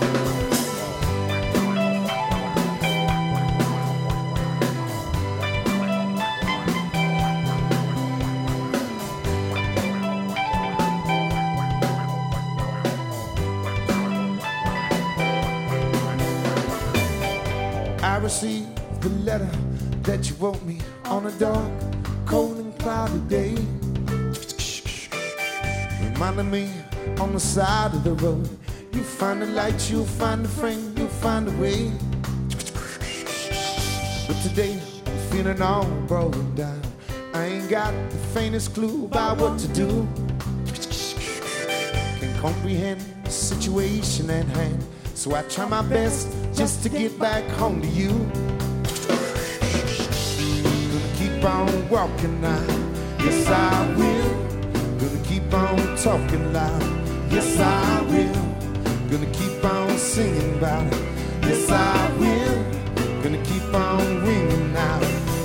I received the letter that you wrote me on a dark, cold and cloudy day. Reminding me on the side of the road, you'll find the light, you'll find the frame, you'll find a way. But today, I'm feeling all broken down. I ain't got the faintest clue about what to do. Can't comprehend the situation at hand, so I try my best just to get back home to you. Gonna keep on walking now, yes I will. Gonna keep on talking loud, yes I will. Gonna keep on singing about it, yes I will. Gonna keep on ringing now.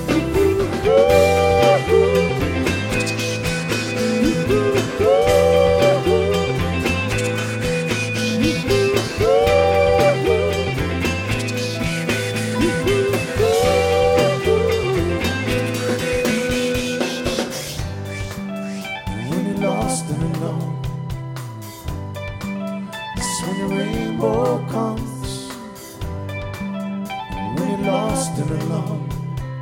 When the rainbow comes, when you're lost and alone,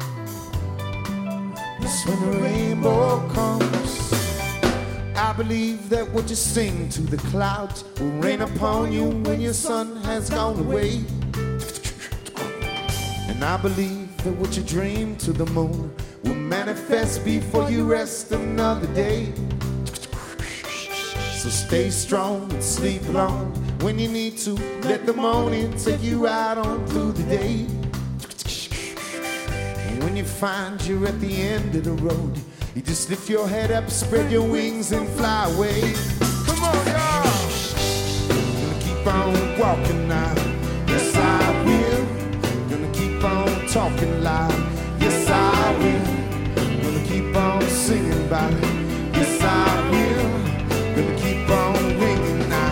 that's when the rainbow comes. I believe that what you sing to the clouds will rain upon you when your sun has gone away. And I believe that what you dream to the moon will manifest before you rest another day. So stay strong and sleep long. When you need to, let the morning take you out on through the day. And when you find you're at the end of the road, you just lift your head up, spread your wings and fly away. Come on, y'all! Gonna keep on walking now, yes I will. Gonna keep on talking loud, yes I will. Gonna keep on singing about it, yes I will. Gonna keep on ringing now.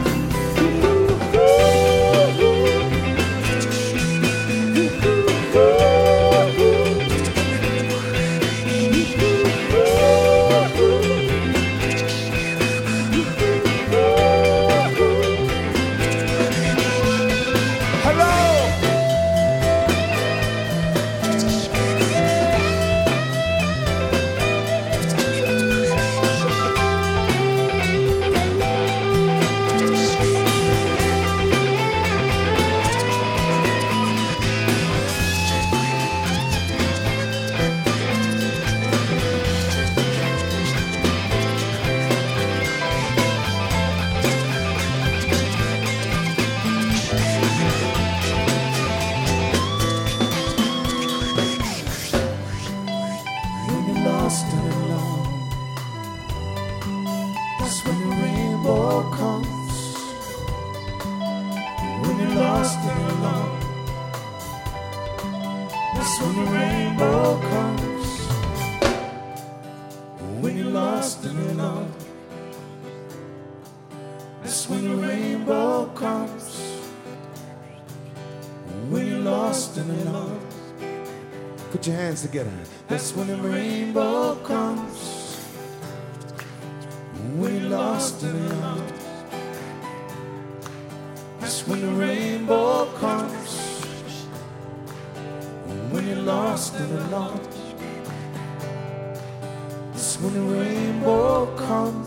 Lost and alone, that's when the rainbow comes. When you're lost and alone, that's when the rainbow comes. When you're lost and alone, that's when the rainbow comes. When you're lost and alone, put your hands together. That's when the rainbow comes. When you're lost and alone, that's when the rainbow comes. When you're lost and alone, that's when the rainbow comes.